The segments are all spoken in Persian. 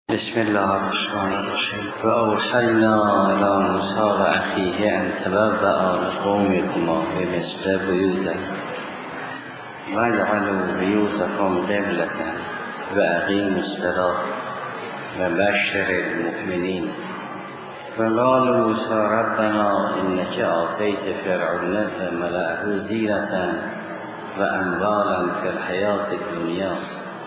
بسم الله الرحمن الرحیم و اوحینا الی موسی و اخیه ان تبوأ لقومکما بمصر بیوتا واجعلوا بیوتکم قبلة و اقیموا الصلاة و بشر المؤمنین و قال موسی ربنا انک آتیت فرعون و ملأه زینة و اموالا فی الحیاة الدنیا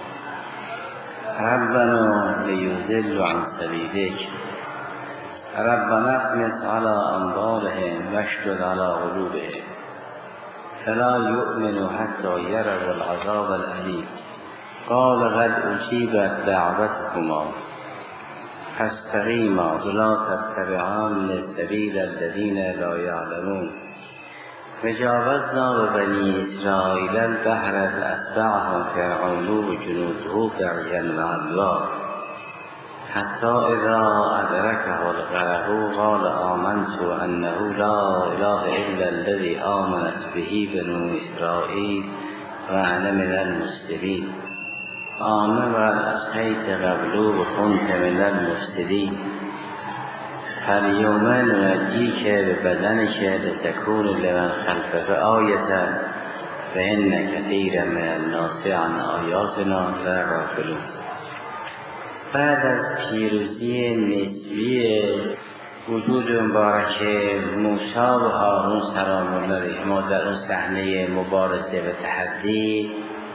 ربنا لیضلوا عن سبیلک ربنا اطمس علی اموالهم واشدد علی قلوبهم فلا یؤمنوا حتی یروا العذاب الألیم قال قد اجیبت دعوتکما فاستقیما ولا تتبعان سبیل الذین لا یعلمون وجاوزنا ببنی اسرائیل البحر فأتبعهم فرعون وجنوده بغيا مع الله حتى إذا أدركه الغرق قال آمنت أنه لا إله إلا الذي آمنت به بنو إسرائيل وأنا من المسلمين آمن وقد أسقيت قبل وكنت من المفسدين فاليوم ننجيك ببدنك لتكون لمن خلفك آية فإن كثيرا من الناس عن آیاتنا لغافلون. بعد از پیروزی نسبی وجود مبارک موسی و هارون سلام الله علیهما در اون صحنه مبارزه و تحدی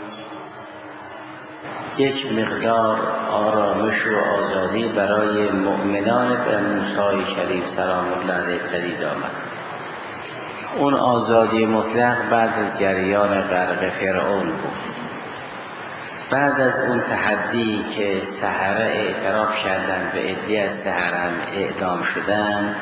یک مقدار آرامش و آزادی برای مؤمنان به موسی کریم سلام الله علیه پدید آمد. اون آزادی مطلق بعد از جریان غرق فرعون بود. بعد از اون تحدی که سحره اعتراف کردند به عده‌ای از سحره‌ام اعدام شدند،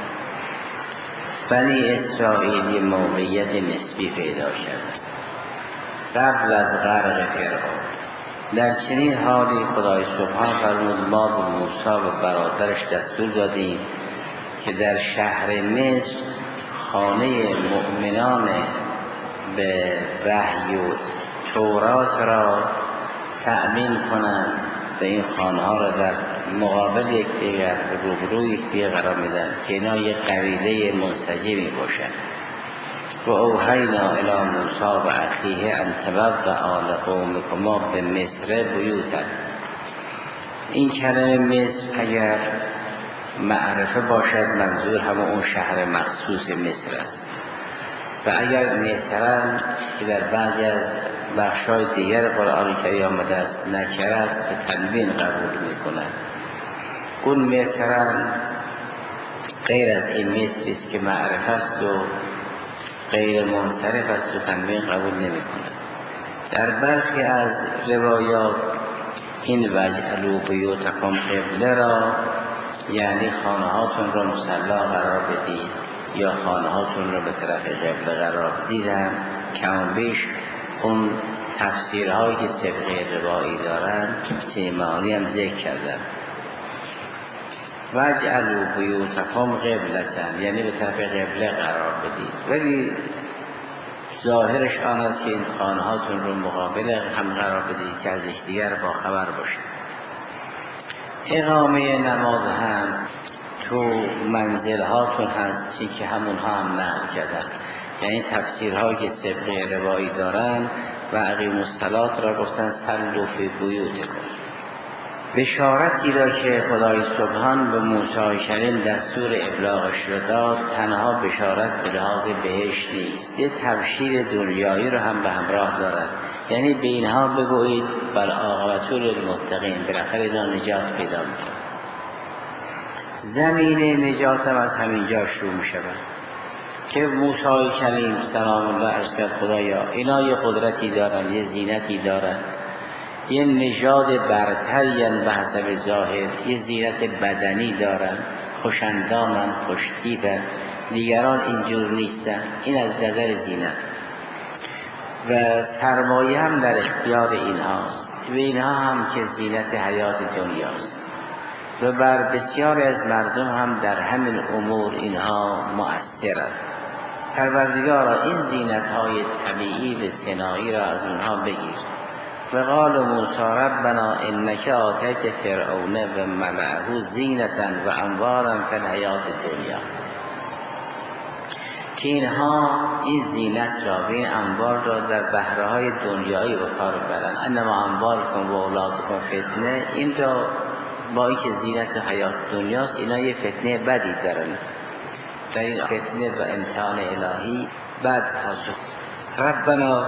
بنی اسرائیل موقعیت نسبی پیدا کردند قبل از غرق فرعون. در چنین حالی خدای سبحان فرمود ما به موسی و برادرش دستور دادیم که در شهر مصر خانه مؤمنان به وحی و تورات را تأمین کنند و این خانه ها را در مقابل یکدیگر روبروی یکدیگر قرار میدن که اینا یک قبیله منسجمی باشند. و اوحینا الی موسی و اخیه ان تبوأ لقومکما بمصر بیوتا. این کلمه مصر اگر معرفه باشد منظور همون اون شهر مخصوص مصر است و اگر مصرن که در بعضی از بخشای دیگر قرآن کریم آمده است نکره است به تنوین قبول میکنند. اون مصرن غیر از این مصری است که معرفه است و غیر منصرف است و تنوین قبول نمی کند. در برخی از روایات این وجعلوا بیوتکم قبله را یعنی خانه هاتون را مصلا قرار بدید یا خانه هاتون را به طرف قبله قرار بدیدن. کم بیش اون تفسیرهایی که سبقه روایی دارن چنین معانی هم ذکر کردن. واجعلوا بیوتکم قبلة یعنی به طرف قبله قرار بدید، ولی ظاهرش آن است که این خانه هاتون رو مقابل هم قرار بدید که از یکدیگر با خبر باشید. اقامه نماز هم تو منزل هاتون هست چی که همون ها هم نقل کردن، یعنی تفسیرهایی که سبقه روایی دارن و اقیموا الصلاة را گفتن صلوا فی بیوتکم. بشارتی را که خدای سبحان به موسی کریم دستور ابلاغش را داد تنها بشارت به لحاظ بهشت نیست، یه تبشیر دنیایی را هم به همراه دارد. یعنی به اینها بگویید بل عاقبة للمتقین، بالاخره اینا نجات پیدا می‌کنند. زمین نجات هم از همینجا شروع می‌شود که موسی کریم سلام الله عرض کرد خدایا اینا یه قدرتی دارن، یه زینتی دارن، یه نژاد برترین به حسب ظاهر، یه زینت بدنی دارن، خوشندامن، خوشتیبن، دیگران اینجور نیستن. این از نظر زینت و سرمایه هم در اختیار اینهاست و اینها هم که زینت حیات دنیاست و بر بسیاری از مردم هم در همین امور اینها مؤثرند. پروردگارا این زینت های طبیعی و صناعی را از اونها بگیر و قال موسی ربنا انک آتیت فرعون و ملأه زینة و اموالا فی الحیاة الدنیا، که اینها این زینت را و این اموال را در بهره‌های دنیایی به کار برند. انما اموالکم و اولادکم فتنه، این را با اینکه زینت حیات دنیاست، اینا یه فتنه بدی دارن. در این فتنه و امتحان الهی بد پاسخ. ربنا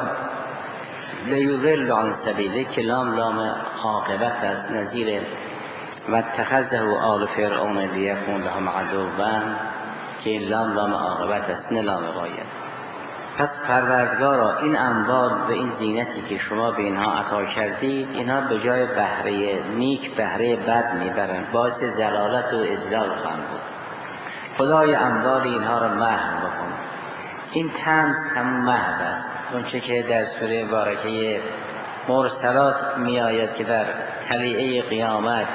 لیضل عن سبیله، که لام عاقبت است، نظیر و اتخذه آل فرعون لیکون لهم عدوا، که این لام عاقبت است نه لام غایت. پس پروردگارا این اموال و این زینتی که شما به اینها عطا کردید، اینها به جای بهره نیک بهره بد میبرند، باعث ضلالت و اضلال خواهند بود. خدای اموال اینها را محو بکن. این طمس هم محو است، اونچه که در سوره مبارکه مرسلات می آید که در طلیعه قیامت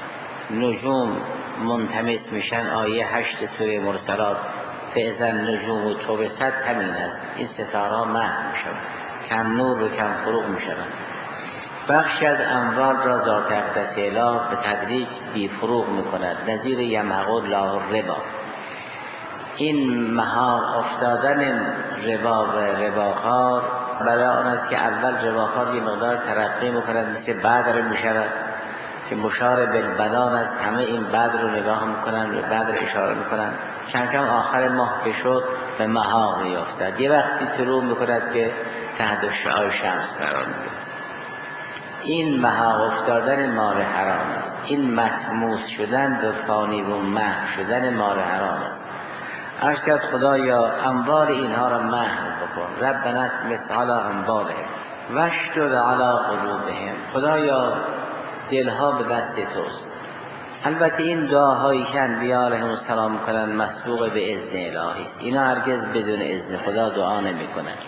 نجوم منطمس میشن. آیه 8 سوره مرسلات فاذا النجوم طمست همین است، این ستاره محو میشوند، کم نور و کم فروغ میشوند. بخشی از اموال را ذات اقدس اله به تدریج بی فروغ میکند، نظیر یمحق الله الربا. این مهار افتادن ربا و رباخوار برای آن است که اول رباخوار یه مقدار ترقی میکند، مثل بدر میشود که مشار بالبنان است، همه این بدر رو نگاه میکنن، به بدر اشاره میکنن، چند کم آخر ماه که شد به محاق میافتد، یه وقتی طلوع میکند که تحت شعاع شمس قرار میگیرد. این محاق افتادن مال حرام است، این مطموس شدن به فانی و محو شدن مال حرام است. عرض کرد خدایا اموال اینها را محو بکن، ربنا اطمس علی اموالهم واشدد علی قلوبهم. خدایا دلها به دست توست. البته این دعاهایی که انبیاء علیهم السلام کنند مسبوق به اذن الهی است، اینا هرگز بدون اذن خدا دعا نمی کنند.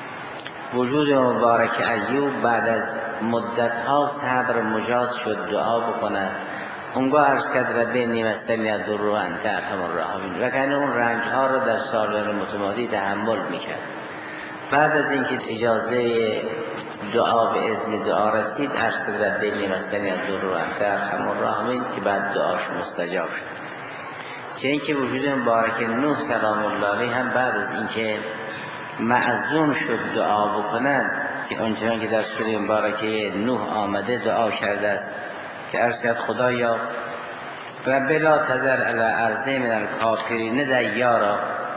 وجود مبارک ایوب بعد از مدتها صبر مجاز شد دعا بکند، اونگاه عرض کرد رب انی مسنی الضر و انت ارحم الراحمین، وگرنه اون رنجها را در سال‌های متمادی تحمل میکرد. بعد از اینکه اجازه دعا به اذن دعا رسید، عرض کرد رب انی مسنی الضر و انت ارحم الراحمین، که بعد دعاش مستجاب شد. چه اینکه وجود مبارک نوح سلام الله علیه هم بعد از اینکه معزون شد دعا بکند، که آنچنان که در سوره مبارکه نوح آمده دعا کرده است که عرض کرد خدایا رب لا تذر علی الارض من الکافرین دیارا.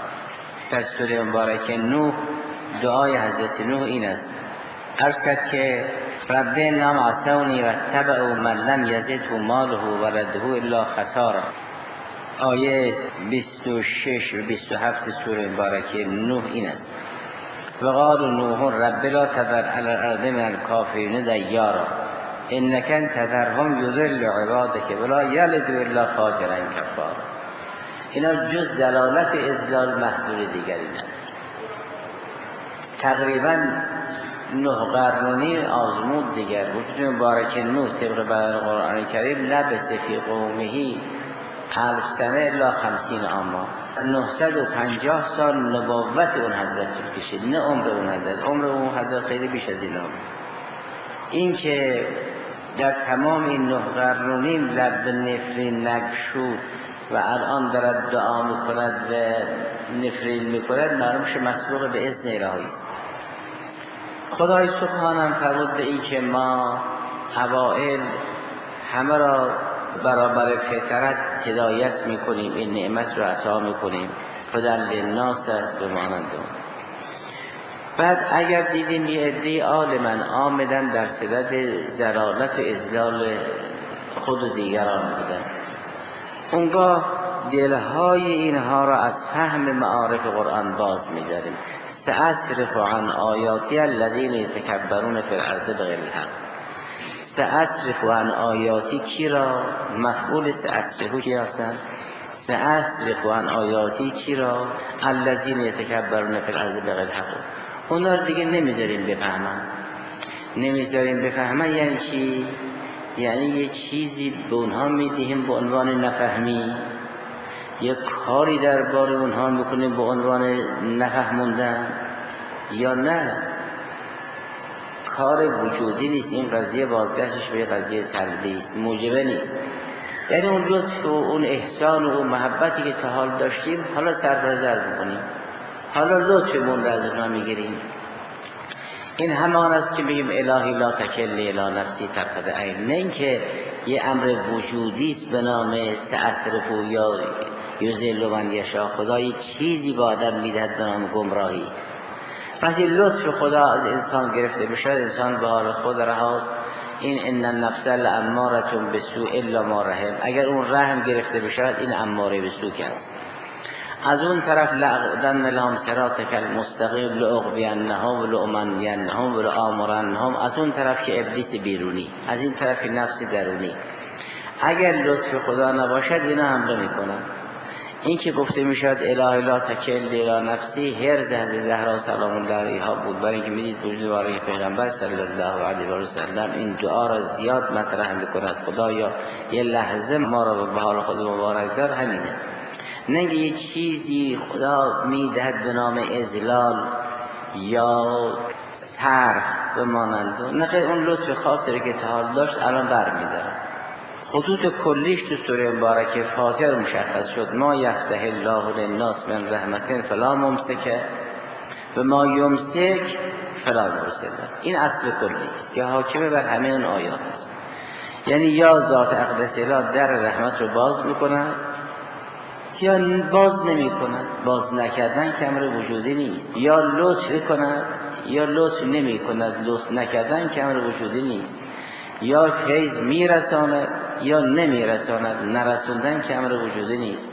در سوره مبارکه نوح دعای حضرت نوح این است، عرض کرد که رب انهم عصونی و اتبعوا من لم یزده ماله و ولده الا خسارا. آیه 26 و 27 سوره مبارکه نوح این است، و قال نوح رب لا تذر علی الارض من الکافرین دیارا انک ان تذرهم یضل عبادک ولا یلدوا الا فاجرا کفارا. اینا جز دلالت و اضلال محضور دیگری نداره. تقریبا 9 قرنی آزمود دیگر وجود مبارک نوح طبق بیان قرآن کریم لبث فی قومه 1000 سنه الا 50 عاما، 950 سال نبوت اون حضرت طول کشید، نه عمر اون حضرت. عمر اون حضرت خیلی بیش از اینا بود. این که در تمام این 9 قرنی لب نفرین نگشود و الان دارد دعا میکند و نفرین میکند، معلومش مسبوق به اذن الهی است. خدای سبحانه فرمود به این که ما اوائل همه را برابر فطرت هدایت میکنیم، این نعمت را عطا میکنیم، هدی للناس است به مانند اون. بعد اگر دیدیم یه عده عالمن آمدن در صدد ضلالت و اضلال خود و دیگران بودن، اونگاه دلهای اینها را از فهم معارف قرآن باز می‌داریم. سأصرف عن آیاتی الذین یتکبرون فی الارض بغیر الحق. سأصرف عن آیاتی کی را؟ مفعول سأصرف کی هستند؟ سأصرف عن آیاتی کی را؟ الذین یتکبرون فی الارض بغیر الحق. اونا رو دیگه نمیذاریم بفهمن. نمیذاریم بفهمن یعنی چی؟ یعنی یه چیزی به اونها میدهیم به عنوان نفهمی، یه کاری درباره اونها میکنیم به عنوان نفهموندن، یا نه کار وجودی نیست، این قضیه بازگشتش به قضیه سلبی است، موجبه نیست. یعنی اون لطف و اون احسان و اون محبتی که تا حال داشتیم حالا سرپرزر میکنیم، حالا لطفمون رو از اونها میگیریم. این همان است که میگیم الهی لا تکلنی الی نفسی طرفة عین، نه اینکه یه امر وجودی است به نام سأصرفو یا یضل من یشاء، خدا یه چیزی به آدم میدهد به نام گمراهی. وقتی لطف خدا از انسان گرفته بشه انسان به حال خود رهاست. این ان النفس لاماره بالسوء الا ما رحم، اگر اون رحم گرفته بشه این اماره به سوء است. از اون طرف لأقعدن لهم صراطک المستقیم لأغوینهم ولأمنینهم ولآمرنهم، از اون طرف که ابلیس بیرونی، از این طرف نفس درونی. اگر لطف خدا نباشد اینا حمله میکنن. این که گفته میشد الهی لا تکلنی الی نفسی، هرز حضرت زهرا سلام الله علیها بود، برای اینکه میدید وجود باره پیغمبر صلی الله علیه و سلم این دعا را زیاد مطرح میکند، خدایا یه لحظه ما را به حال خود مبارک دار. همینه، نه یه چیزی خدا میدهد به نام اذلال یا صرف بمانند، نه اون لطف خاصی که تا حال داشت الان برمیدارم. خطوط کلیش تو سوره مبارکه فاتحه مشخص شد. ما یفتح الله للناس من رحمت فلا ممسک و ما یمسک فلا مرسل. این اصل کلی است که حاکمه بر همه اون آیات است. یعنی یا ذات اقدس اله در رحمت رو باز میکند یا باز نمی کند. باز نکردن که امر وجودی نیست، یا لطف کند یا لطف نمی کند. لطف نکردن که امر وجودی نیست، یا فیض میرساند یا نمیرساند. نرسوندن که امر وجودی نیست.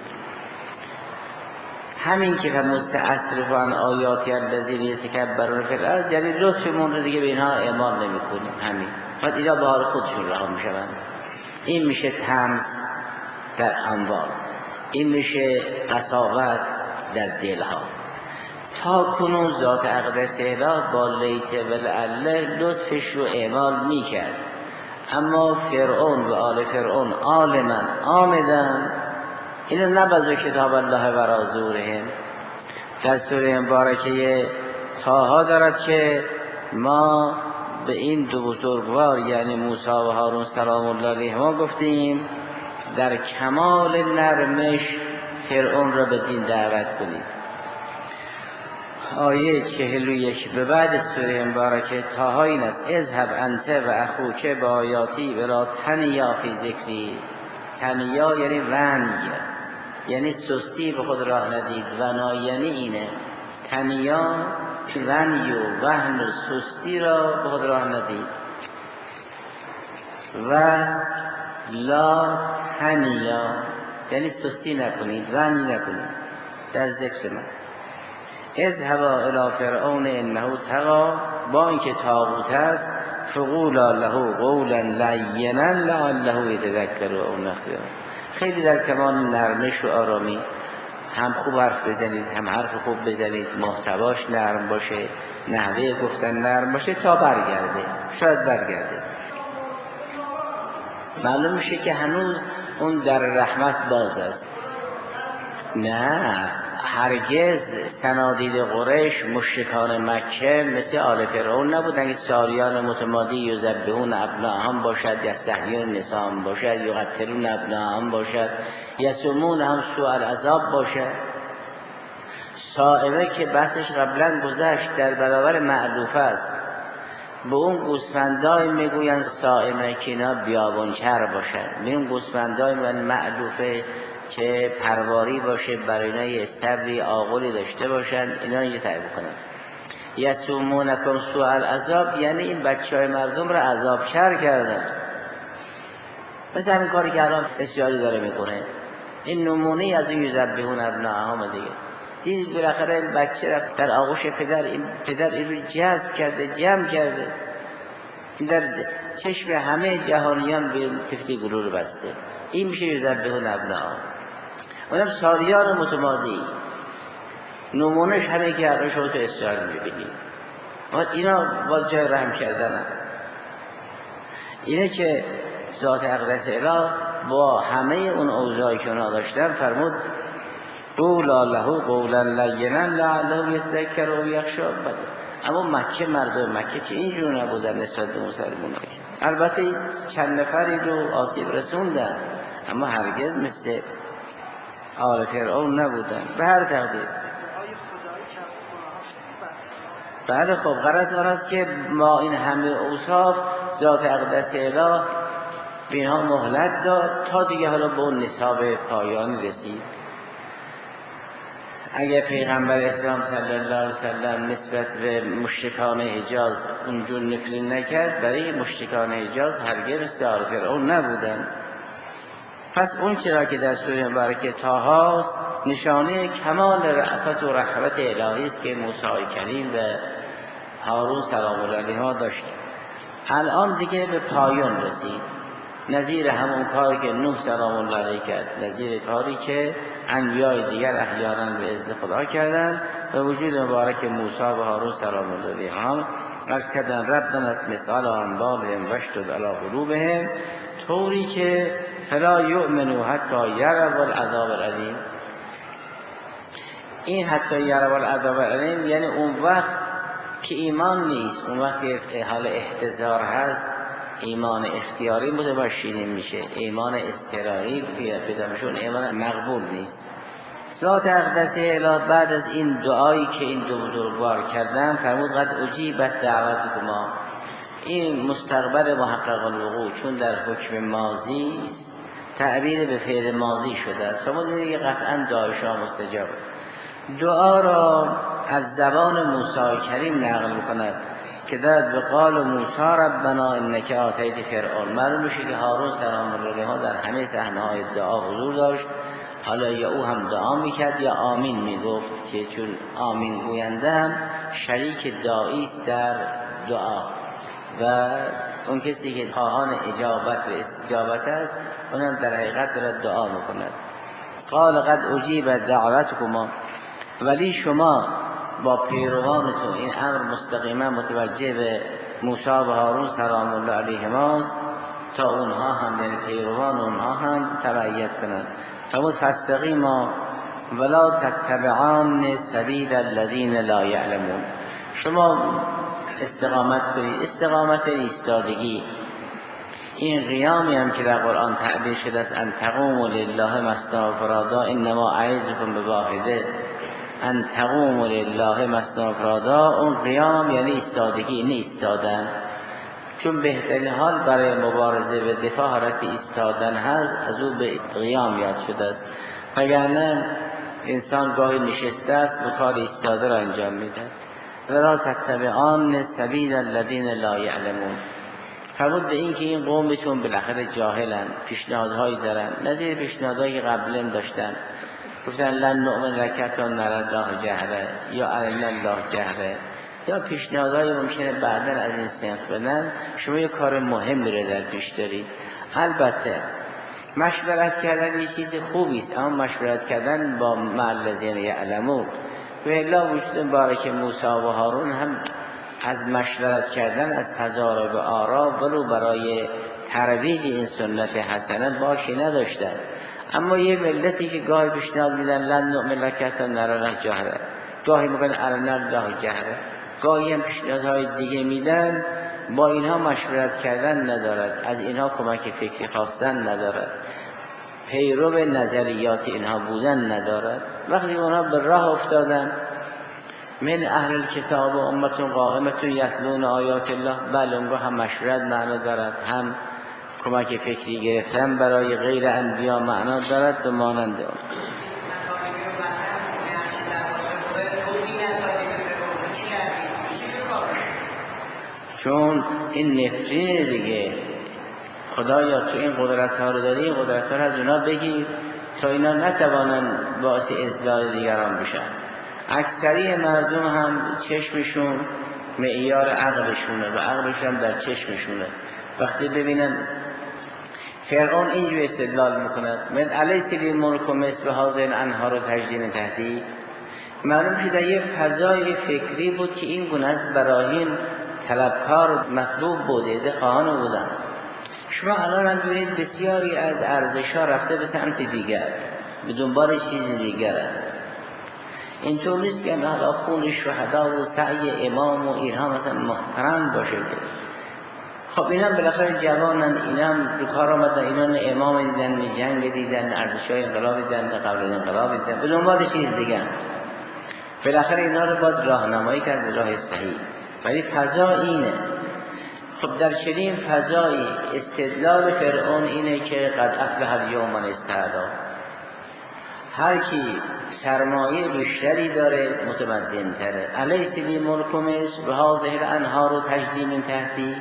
همین که مستأصرف عن آیاتی الذین یتکبرون فی الارض، یعنی لطفمون رو دیگه به اینها اعمال نمی کنیم. همین بعد اینا به حال خودشون رها میشوند. این میشه طمس در اموال، این میشه قساوت در دلها. تا کنون ذات اقدس اله با لیت ولعله لطفش رو اعمال میکرد، اما فرعون و آل فرعون عالما آمدن اینو نبذو کتاب الله ورا ظهورهم. در سوره مبارکه طه دارد که ما به این دو بزرگوار یعنی موسی و هارون سلام الله علیهما گفتیم در کمال نرمش فرعون را به دین دعوت کنید. آیه 41 به بعد سوره مبارکه طه این است: اذهب انت و اخوک با آیاتی ولا تنیا فی ذکری. تنیا یعنی ونی، یعنی سستی به خود راه ندید. ونا یعنی اینه، تنیا ونی و وهن و سستی را به خود راه ندید. و لا تنیا یعنی سستی نکنید، ونی نکنید در ذکر من. اذهبا الی فرعون انه طغی، با اینکه طاغوت است، فقولا له قولا لینا لعله یتذکر او نخشی. خیلی در کمال نرمش و آرامی هم خوب حرف بزنید، هم حرف خوب بزنید، محتواش نرم باشه، نحوه گفتن نرم باشه تا برگرده. شاید برگرده. معلوم میشه که هنوز اون در رحمت باز است. نه هرگز صنادید قریش مشرکان مکه مثل آل فرعون نبودن که ساریان متمادی یذبحون ابناءهم باشد، یستحیون نساءهم باشد، یقتلون ابناءهم باشد، یصومون هم سوء العذاب باشد. صائمه که بحثش قبلا گذشت در برابر معلوفه است. به اون گوسفندای میگوین صائمه که اینا بیابانچر باشد، به اون گوسفندای معلوفه که پرواری باشه، برای اینا یه استبلی آغولی داشته باشن، اینا یه تعیب کنن. یصومونکم سوء العذاب یعنی این بچه های مردم را عذاب شر کردن. مثل همین کاری که الان بسیاری داره میکنه. این نمونه از این یذبحون ابناءهم دیگه. دید بالاخره این بچه رفت در آغوش پدر، این پدر این رو جذب کرده، جمع کرده، این در چشم همه جهانیان به تفتی گلول بسته. این میشه یذبحون ابناءهم. اونم سالیان متمادی. نمونش همه که الان شما تو اسرائیل میبینید. اینا با جای رحم کردن. اینه که ذات اقدس اله با همه اون اوضاعی که اونا داشتن فرمود قولا له قولا لینا لعله یتذکر او یخشی. اما مکه، مردم مکه که اینجور نبودن نسبت به مسلمان‌ها. البته چند نفری رو آسیب رسوندن، اما هرگز مثل آل فرعون نبودن به هر تقدیر. بله خب غرض آن است که ما این همه اوصاف ذات اقدس اله به اینها مهلت داد تا دیگه حالا به اون نصاب پایان رسید. اگر پیغمبر اسلام صلی الله علیه وسلم نسبت به مشرکان حجاز اونجور نفرین نکرد، برای مشرکان حجاز هرگز مثل آل فرعون نبودن. پس اون چرا که در سوره مبارکه طه است نشانه کمال رأفت و رحمت الهی است که موسی کریم و هارون سلام الله علیهما داشت. الان دیگه به پایان رسید، نظیر همون کاری که نوح سلام الله علیه کرد، نظیر کاری که انبیاء دیگر احیانا به اذن خدا کردند و وجود مبارک موسی و هارون سلام الله علیهما از کردن ربنا مثال انبالهم واشدد علی قلوبهم، طوری که فلا یؤمنوا حتی یروا العذاب العلیم. این حتی یروا العذاب العلیم یعنی اون وقت که ایمان نیست، اون وقت که حال احتضار هست، ایمان اختیاری متباشرین میشه، ایمان اضطراری پیدا میشه، اون ایمان مقبول نیست. ذات اقدس اله بعد از این دعایی که این دو بزرگوار کردن فرمود قد اجیبت دعوتکما. این مستقبل محقق الوقوع چون در حکم ماضی است تعبیر به فعل ماضی شده است، فرمود دیگه قطعا دعای شما مستجاب. دعا را از زبان موسی کریم نقل میکند که در قال موسی ربنا انک آتیت فرعون. معلوم میشه که هارون سلام الله علیه در همه صحنه‌های دعا حضور داشت. حالا یا او هم دعا میکرد یا آمین میگفت، که چون آمین گوینده هم شریک دعایی است در دعا و اون کسی که خواهان اجابت و استجابت است اونم در حقیقت دارد دعا میکند. قال قد اجیبت دعوتکما، ولی شما با پیروانتون این امر مستقیما متوجه به موسی و هارون سلام الله علیهماست تا اونها هم یعنی پیروان اونها هم تبعیت کنند. فرمود فاستقیما ولا تتبعان سبیل الذین لا یعلمون. شما استقامت کنید، استقامت ایستادگی. این قیامی هم که در قرآن تعبیر شده است ان تقوموا لله مثنی و فرادا انما اعظکم بواحده، ان تقوموا لله مثنی و فرادا، اون قیام یعنی ایستادگی، یعنی ایستادن. چون بهترین حال برای مبارزه و دفاع حالت ایستادن هست، از او به قیام یاد شده است. وگرنه انسان گاهی نشسته است و کار ایستاده را انجام میده. ولا تتبعان سبیل الذین لا یعلمون. فرمود به این که این قومتون بالاخره جاهلن، پیشنهادهایی دارن نظیر پیشنهادهایی که قبلا داشتن. گفتن لن نؤمن لک حتی نری الله جهره یا ارنا الله جهره، یا پیشنهادهایی ممکنه بعداً از این سنس بدن. شما یک کار مهم رو در پیش دارید. البته مشورت کردن یه چیز خوبی است، اما مشورت کردن با الذین یعلمون و الا وجود مبارک موسی و هارون هم از مشورت کردن از تضارب آرا ولو برای ترویج این سنت حسنه باشی نداشتن. اما یه ملتی که گاهی پیشنهاد میدن لن نؤمن لک حتی نری الله جهره، گاهی میگن ارنا الله جهره، گاهی هم پیشنهادهای دیگه میدن، با اینها مشورت کردن ندارد، از اینها کمک فکری خواستن ندارد، پیرو نظریات اینها بودن ندارد. وقتی اونها به راه افتادن من اهل الکتاب و امتون قائمتون یتلون آیات الله، بله اونگاه هم مشورت معنا دارد، هم کمک فکری گرفتن برای غیر انبیا معنا دارد و مانند اون. چون این نفرین دیگه، خدایا تو این قدرت ها رو داری، این قدرت ها رو از اونا بگی تا اینا نتوانن باعث اذلال دیگران بشن. اکثری مردم هم چشمشون معیار عقلشونه و عقلشون در چشمشونه. وقتی ببینن فرعون اینجور استدلال میکند من الیس لی ملک مصر هذه الانهار تجری من تحتی، معلوم شده یه فضای فکری بود که این گونه از براهین طلبکار مطلوب بوده، خواهان بودن. شما الان هم ببینید بسیاری از ارزش‌ها رفته به سمت دیگر، به دنبال چیز دیگر. اینطور نیست که حالا خون شهدا و سعی امام و اینها مثلا محترم باشه که خب اینا بالاخره جوانن، اینا رو کار آمدن، اینا نه امام دیدن، نه جنگ دیدن، نه ارزش‌های انقلاب دیدن، نه قبل انقلاب دیدن، به دنبال چیز دیگه. بالاخره اینا رو باید راهنمایی کرد راه صحیح. ولی فضا اینه. خب در چنین فضایی استدلال فرعون اینه که قد افلح الیوم من استعلا، هر کی سرمایه بیشتری داره متمدن تره. الیس لی ملک مصر و هذه الانهار تجری من تحتی.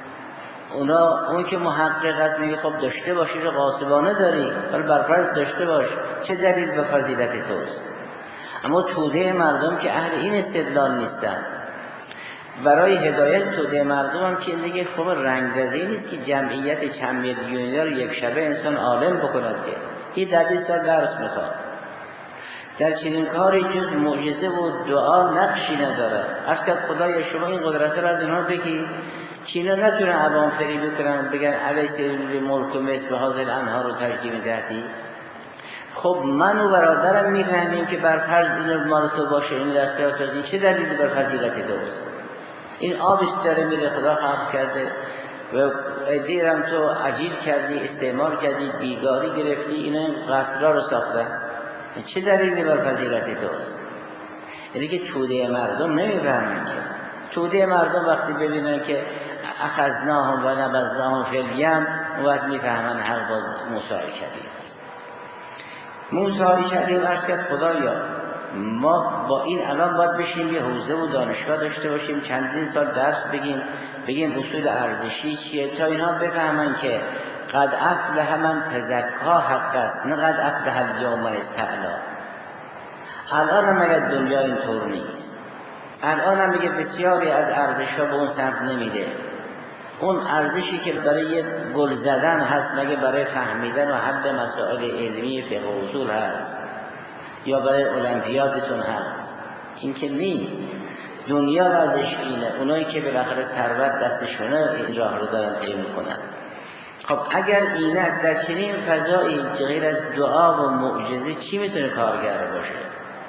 اون که محقق است میگه خب داشته باشی رو غاصبانه داری، ولی برفرض داشته باش، چه دلیل به فضیلت توست؟ اما توده مردم که اهل این استدلال نیستن. برای هدایت توده مردم هم که دیگه خب رنگرزی نیست که جمعیت چند میلیونی رو یک شبه انسان عالم بکند که این 10 سال درس میخواد. در چنین کاری جز معجزه و دعا نقشی نداره. عرض کرد خدایا شما این قدرت رو از اینها بگی که اینا نتونن عوام فریب بکنن بگن الیس لی ملک مصر و هذه الانهار تجری من تحتی. خب من و برادرم میفهمیم که بر فرض این مال تو باشه، این در اختیار تو، این چه دلیلی بر فضیلت توست؟ این آبش داره میره، خدا خلق کرده و دیرم تو عجیل کردی، استعمار کردی، بیگاری گرفتی، اینا قصرها رو ساختن، چه دلیلی بر فضیلت توست؟ یعنی که توده مردم نمیفهمن. که توده مردم وقتی ببینن که اخذناهم و نبذناهم فی الیم وقت میفهمن حق با موسی کلیم است. موسی کلیم عرض کرد خدایا ما با این الان باید بشیم یه حوزه و دانشگاه داشته باشیم، چندین سال درس بگیم اصول ارزشی چیه تا اینا بفهمن که قد افلح من تزکا حق است، نه قد افلح الیوم من استعلا. الان هم اگر دنیا اینطور نیست، الان هم میگه بسیاری از ارزش‌ها به اون سمت نمیده. اون ارزشی که برای گل زدن هست مگه برای فهمیدن و حل مسائل علمی فقه و اصول هست یا برای المپیادتون هست؟ این که نیست. دنیا ورزش اینه. اونایی که بالاخره ثروت دستشونه این راه رو دارن طی میکنن. خب اگر این است در چنین فضایی غیر از دعا و معجزه چی میتونه کارگر باشه؟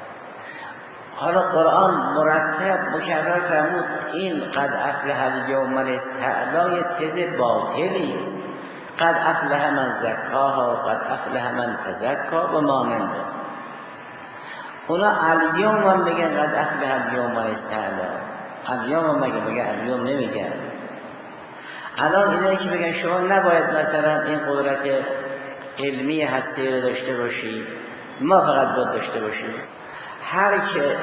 حالا قرآن مرتب مکرر فرمود این قد افلح الیوم من استعلا تز باطلی است. قد افلح من زکاها، قد افلح من تزکا و ماننده. اونا الیوم هم بگن قد افلح الیوم من استعلا، الیوم هم بگن الیوم نمیگن. الان اینایی که بگن شما نباید مثلا این قدرت علمی هستی رو داشته باشی، ما فقط باید داشته باشیم. هر که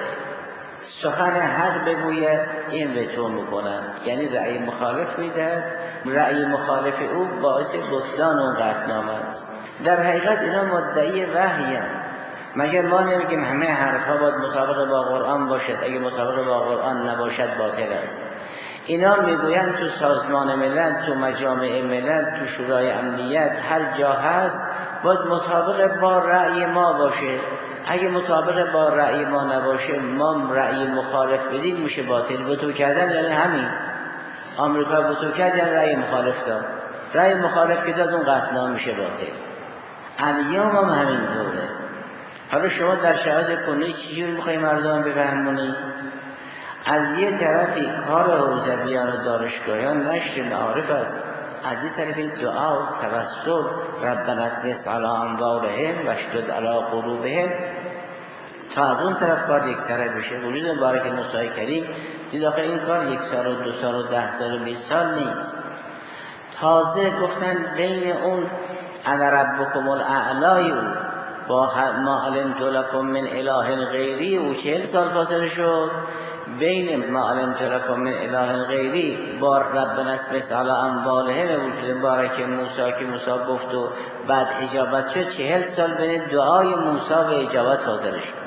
سخن حق بگوید این وتو میکنن، یعنی رأی مخالف میدهد. رأی مخالف او باعث بطلان اون قطعنامه است. در حقیقت اینا مدعی وحی هستند. مگر ما نمیگیم همه حرفها باید مطابق با قرآن باشد، اگه مطابق با قرآن نباشد باطل است. اینا میگویند تو سازمان ملل، تو مجامع ملل، تو شورای امنیت، هر جا هست باید مطابق با رأی ما باشه. اگه مطابق با رأی ما نباشه، ما رأی مخالف بدیم میشه باطل. وتو کردن یعنی همین. آمریکا وتو کرد یعنی رأی مخالف داد. رأی مخالف که داد اون قطعنامه میشه باطل. الیوم هم همینطوره. حالا شما در شرایط کنونی چجوری میخوایی مردم بفهمونی؟ از یه طرفی کار حوزویان و دانشگاهیان نشر معارف است، از یه طرفی دعا و توسل ربنا اطمس علی اموالهم واشدد علی قلوبهم، تا از اون طرف کار یک طرف بشه. وجود مبارک موسی کریم دید آخه این کار 1 سال و 2 سال و 10 سال و 20 سال نیست. تازه گفتن بین اون انا ربکم الاعلای او با ما علمت لکم من اله غیری او 40 سال فاصله شد. بین ما علمت لکم من اله غیری با ربنا اطمس علی اموالهم وجود مبارک موسی که موسی گفت و بعد اجابت شد. 40 سال بین دعای موسی و اجابت فاصله شد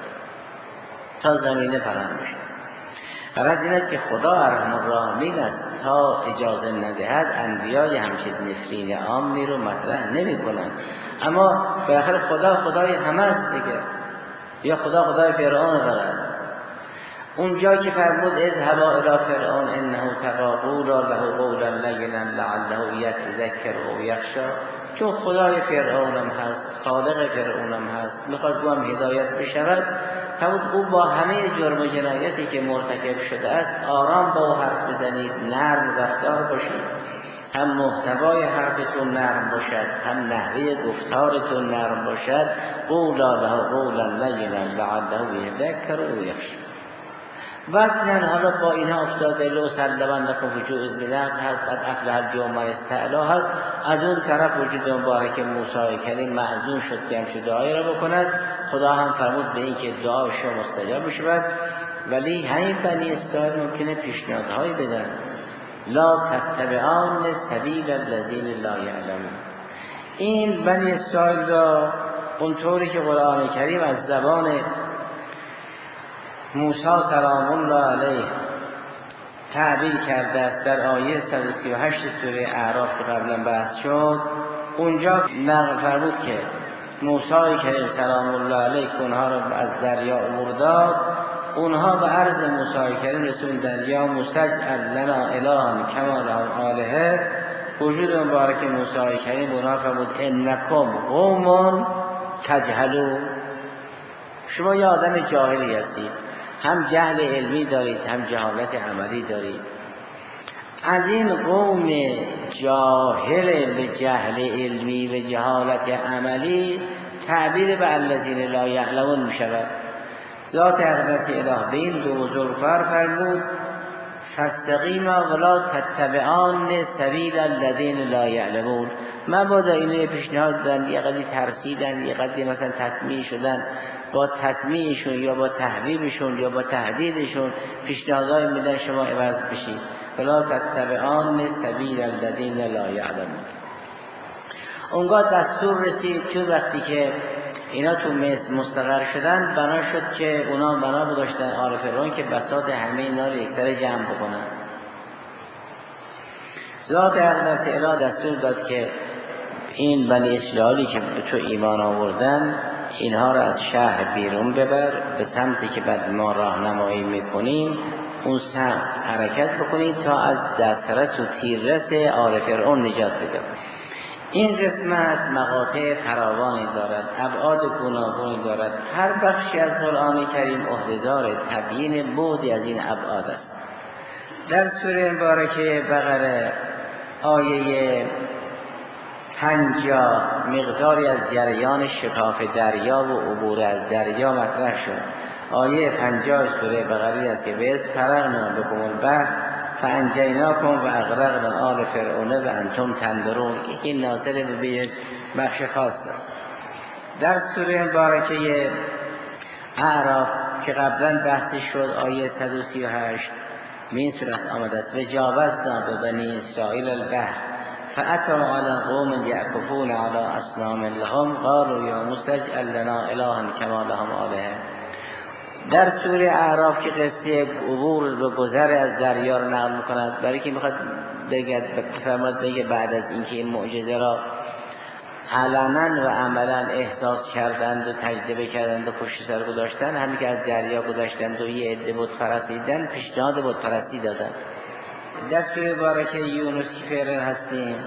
تا زمینه پرند بشه. غرض این است که خدا ارحم الراحمین است، تا اجازه ندهد انبیای همچین نفرین عامی رو مطرح نمی کنن. اما بالاخره خدا خدای همه است دیگه، یا خدا خدای فرعون فقط. اونجا که فرمود اذهبا الی فرعون انه طغی قولا له قولا لینا لعله یتذکر او یخشی، چون خدای فرعونم هست، خالق فرعونم هست، میخواد او هم هدایت بشود، فرمود او با همه جرم و جنایتی که مرتکب شده است آرام با او حرف بزنید، نرم رفتار باشید، هم محتوای حرفتون نرم باشد، هم نحوه گفتارتون نرم باشد. قولا له قولا لینا لعله یذکر او یخشی. وقتی حالا با اینها افتاده لو سلمن لکم وجوه الزلق هست، قد افلح اليوم من استعلا هست، از اون طرف وجود مبارک موسی کریم معزون شد که همچه دعایی را بکند. خدا هم فرمود به این که دعای شما مستجاب بشود، ولی همین بنی اسرائیل ممکنه پیشنهادهایی بدن. لا تتبعان سبیل الذین لا یعلمون. این بنی اسرائیل را اونطوری که قرآن کریم از زبان موسی سلام الله علیه تعبیر کرده است در آیه 138 سوره اعراف که قبلا بحث شد، اونجا نقل فرمود که موسی کریم سلام الله علیه که اونها را از دریا عبور داد، اونها به عرض موسی کریم رسوندن یا مسجعل لنا الها کما لهم آلهه. وجود مبارک موسی کریم اونها فرمود انکم قوم تجهلون، شما یه آدم جاهلی هستید، هم جهل علمی دارید هم جهالت عملی دارید. از این قوم جاهل به جهل علمی و جهالت عملی تعبیر به الذین لا یعلمون می شود. ذات اقدس اله به این دو بزرگوار فرمود فاستقیما ولا تتبعان سبیل الذین لا یعلمون. مبادا اینو پیشنهاد دادن، یه قدری ترسیدن، یه قدری مثلا تطمیع شدن، با تطمیعشون یا با تحبیبشون یا با تهدیدشون پیشنهادهای میدن شما عوض بشید. ولا تتبعان سبیل الذین لا یعلمون. اونگاه دستور رسید تو وقتی که اینا تو مصر مستقر شدن، بنا شد که اونا بنا بداشتن آل فرعون که بساط همه اینا رو یکسر جمع بکنن. ذات اقدس اله دستور داد که این بنی اسرائیلی که به تو ایمان آوردن اینها را از شهر بیرون ببر، به سمتی که بعد ما راهنمایی میکنیم اون سمت حرکت بکنید تا از دسترس و تیررس آل فرعون نجات بده. این قسمت مقاطع فراوانی دارد، ابعاد گوناگونی دارد. هر بخشی از قرآن کریم عهده‌دار تبیین بعدی از این ابعاد است. در سوره مبارکه بقره آیه 50 مقداری از جریان شکاف دریا و عبور از دریا مطرح شد. آیه 50 سوره بقره است که بس فرغنا بكم البحر فانجیناکم و اغرقنا آل فرعون و انتم تنظرون. این ناظر به بخش خاص است. در سوره مبارکه اعراف که قبلا بحث شد آیه 138 این صورت آمده است و جاوزنا به بنی اسرائیل البحر فأتوا على قوم یعکفون على اصنام لهم قالوا یا موسی اجعل لنا الها کما لهم آلهه. در سوره اعراف که قصه عبور و گذر از دریا را نقل می‌کند، برای که میخواد بگه بعد از اینکه این معجزه را علنا و عملا احساس کردند و تجربه کردند و پشت سر گذاشتند، همین که از دریا گذشتند و یه عده بت پرستیدن پیشنهاد بت پرستی دادند. در سوره مبارکه یونس که فعلا هستیم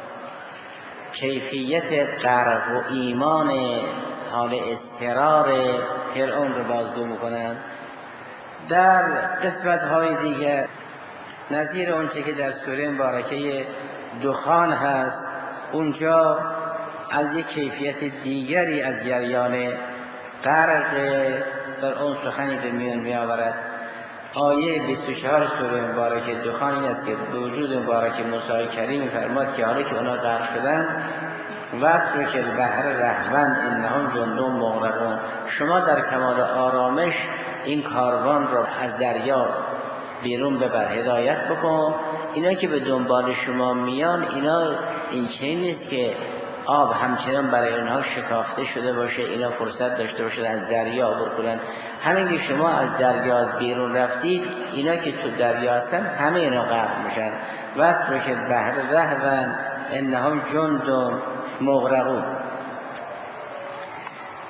کیفیت غرق و ایمان حال اضطرار فرعون رو بازگو میکنند. در قسمت های دیگر نظیر اونچه که در سوره مبارکه دخان هست، اونجا از یک کیفیت دیگری از جریان غرق در اون سخنی به میان می آورد. آیه 24 سوره مبارکه دخان این است که به وجود مبارک موسی کریم فرماد که حالا که اونا غرق شدن وقت رو که البحر رهون انهم جند مغرقون، شما در کمال آرامش این کاروان رو از دریا بیرون ببر، هدایت بکن. اینا که به دنبال شما میان اینا این چنین نیست که آب همچنان برای اونها شکافته شده باشه، اینا فرصت داشته باشن از دریا عبور کنن. همین که شما از دریا بیرون رفتید اینا که تو دریا هستن همه اینا غرق میشن. وقت رو که البحر رهون انهم جند مغرقون.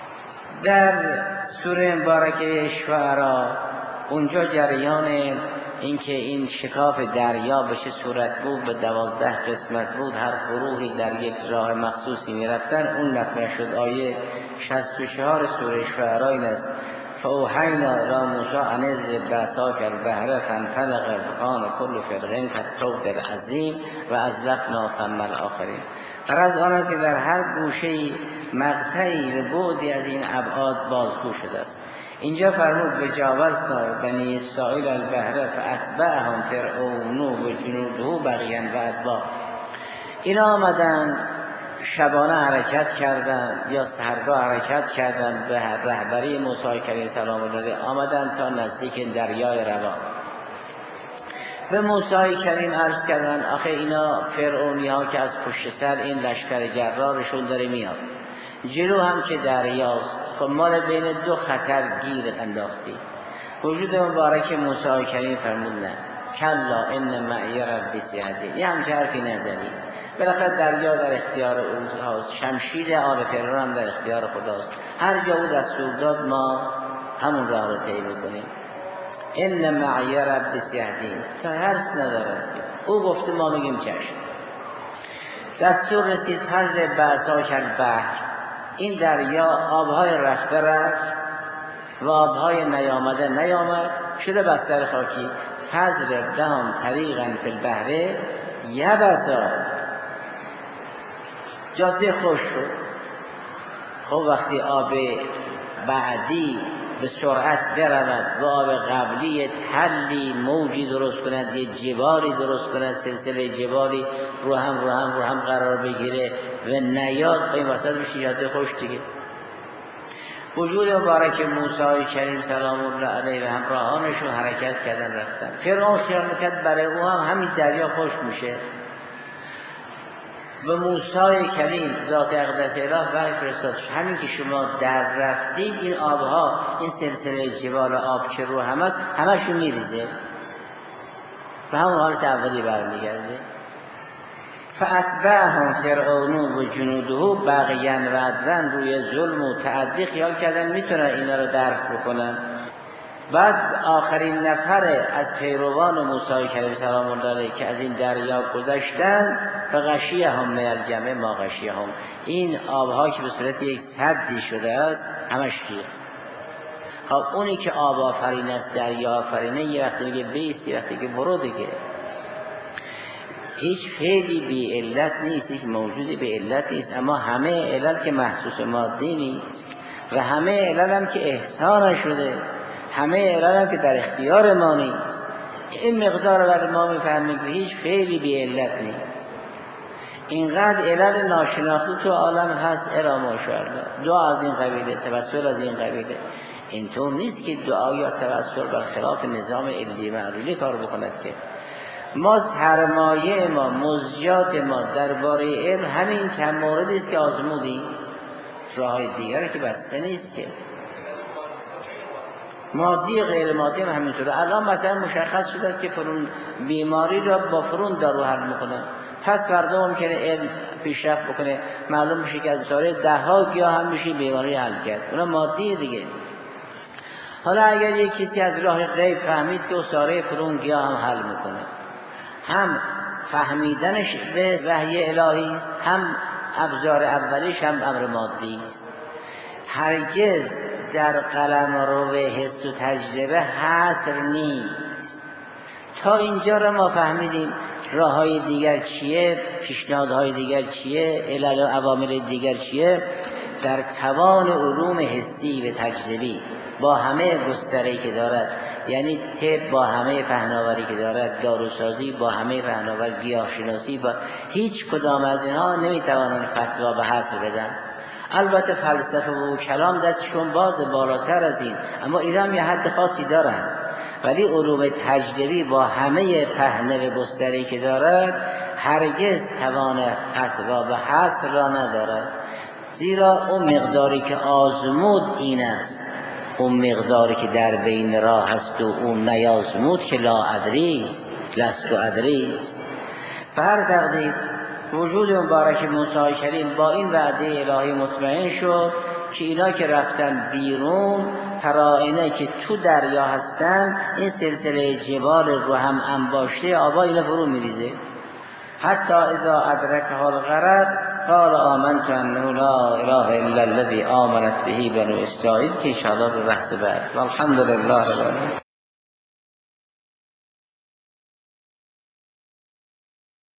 در سوره مبارکه شعراء اونجا جریان اینکه این شکاف دریا به چه صورت بود، به 12 قسمت بود، هر گروهی در یک راه مخصوصی میرفتن، اون مطرح شد. آیه 64 سوره شعراء این است: فاوحینا الی موسی ان اضرب بعصاک البحر فانفلق فکان کل فرق کالطود العظیم و ازلفنا ثم الاخرین. غرض آن است که در هر گوشه‌ای مقطعی به بعدی از این ابعاد بازگو شده است. اینجا فرمود بجاوزنا بنی اسرائیل البحر فاتبعهم فرعون و جنوده بغیا و عدوا. اینا آمدن شبانه حرکت کردن یا سحرگاه حرکت کردن به رهبری موسی کریم سلام الله آمدن تا نزدیک دریای روا. به موسی کریم عرض کردن آخه اینا فرعونی ها که از پشت سر این لشکر جرارشون داره میاد، جلو هم که دریاست، خب ما رو بین دو خطر گیر انداختی. وجود مبارک موسی کریم فرمود نه، کلا ان معی ربی سیهدین. یه همچه حرفی نزنید، بالاخره دریا در اختیار اوست، شمشیر آل فرعون هم در اختیار خداست، هر جا او دستور داد ما همون راه رو طی می‌کنیم. ان معی ربی سیهدین، تا حرص ندارد که او گفته ما میگیم چشم. دستور رسید فضرب بعصاک البحر، این دریا آبهای رفته رفت و آبهای نیامده نیامد، شده بستر خاکی. فضرب لهم طریقا فی البحر یبسا، جاده خوش شد. خب وقتی آب بعدی به سرعت برود و آب قبلی تلی موجی درست کند، یه جبالی درست کند، سلسله جبالی رو هم قرار بگیره و نیاد، این وسط میشه جاده خوش دیگه. وجود مبارک موسی کریم سلام الله علیه و همراهانش رو حرکت کردن رفتن. فرعون خیال میکرد برای او هم همین دریا خوش میشه. و موسی کریم ذات اقدس اله وحی فرستاد همین که شما در رفتید این آبها، این سلسله جبال آب که رو هم است همشون میریزه و همون حالت اولی برمیگرده. فاتبعهم فرعون و جنوده بغیا و عدوا، روی ظلم و تعدی خیال کردن میتونن اینا رو درک بکنن. بعد آخرین نفر از پیروان موسی کریم سلام الله علیه که از این دریا گذشتن، فغشیهم من الجمع ما غشیهم، این آبها که به صورت یک سدی شده است همش ریخت. خب اونی که آب آفرین است، دریا آفرینه، یه وقتی میگه بیست، یه وقتی که برو دیگه. هیچ فعلی بی علت نیست، هیچ موجودی بی علت نیست، اما همه علت که محسوس مادی نیست و همه علت هم که احسان شده، همه علت هم که در اختیار ما نیست. این مقدار برای ما میفهمیم که هیچ فعلی بی علت نیست. اینقدر علت ناشناخته تو عالم هست الا ماشاءالله. دعا از این قبیله، توسل از این قبیله. اینطور نیست که دعا یا توسل برخلاف نظام علمی معلولی کار بکند که ما سرمایه ما، مزجات ما درباره علم همین چند موردی است که آزمودیم، راههای دیگری که بسته نیست که. مادی غیر مادی هم همینطوره. الان مثلا مشخص شده است که فرون بیماری را با فرون دارو حل میکنن، پس فردا ممکنه علم پیشرفت بکنه، معلوم میشه که از ساره 10 گیاه هم میشه بیماری حل کرد. اونا مادی دیگه. حالا اگر یک کسی از راه غیب فهمید که ساره فرون گیاه هم حل میکنه، هم فهمیدنش به وحی الهی است، هم ابزار اولیش هم امر مادی است. هرگز در قلمرو حس و تجربه حصر نیست. تا اینجا را ما فهمیدیم راههای دیگر چیه، پیشنهادهای دیگر چیه، علل و عوامل دیگر چیه. در توان علوم حسی و تجربی با همه گستره‌ای که دارد، یعنی طب با همه پهناوری که دارد، داروسازی با همه پهناوری، گیاهشناسی با هیچ کدام از اینها نمیتوانند فتوا به حصر بدن. البته فلسفه و کلام دستشون باز بالاتر از این، اما اینا هم یه حد خاصی دارن. ولی علوم تجربی با همه پهنه و گستره‌ای که دارد هرگز توان فتوا به حصر را ندارد. زیرا اون مقداری که آزمود این است، اون مقداری که در بین راه هست و اون نیازمود که لا ادری است، لست ادری است. هر تقدیر وجود مبارک موسی کریم با این وعده الهی مطمئن شد که اینا که رفتن بیرون، پرائنه که تو دریا هستن، این سلسله جبال رو هم انباشته آبا اینا فرو میریزه. حتی اذا ادرکها الغرق قال آمنت انه لا اله الا الذي آمنت به بنو اسرائیل، که ان شاء الله به بحث بعد. والحمد لله رب العالمین.